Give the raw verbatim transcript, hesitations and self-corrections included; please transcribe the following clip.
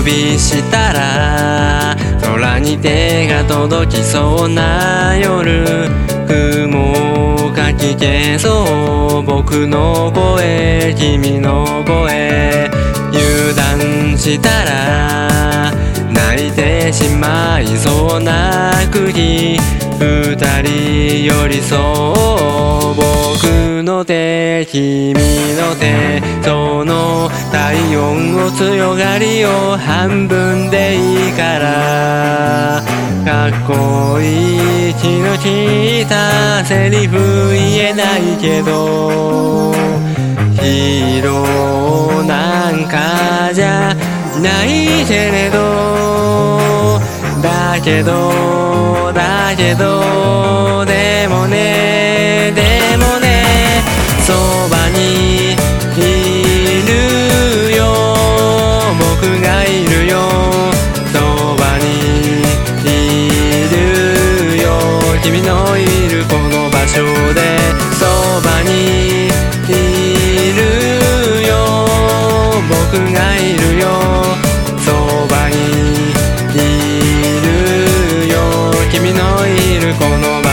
びしたら空に手が届きそうな夜、雲が聞けそう僕の声、君の声。油断したら泣いてしまいそうな国、二人寄り添う僕の手、君の手。その体温を強がりを半分でいいからかっこいい気の利いたセリフ言えないけど、ヒーローなんかじゃないけれど、だけどだけどでもねでもね、そばにいるよ僕がいるよ、そばにいるよ君のいるこの場所で、そばにいるよ僕がいるよ、そばにいるよ君のいるこの場所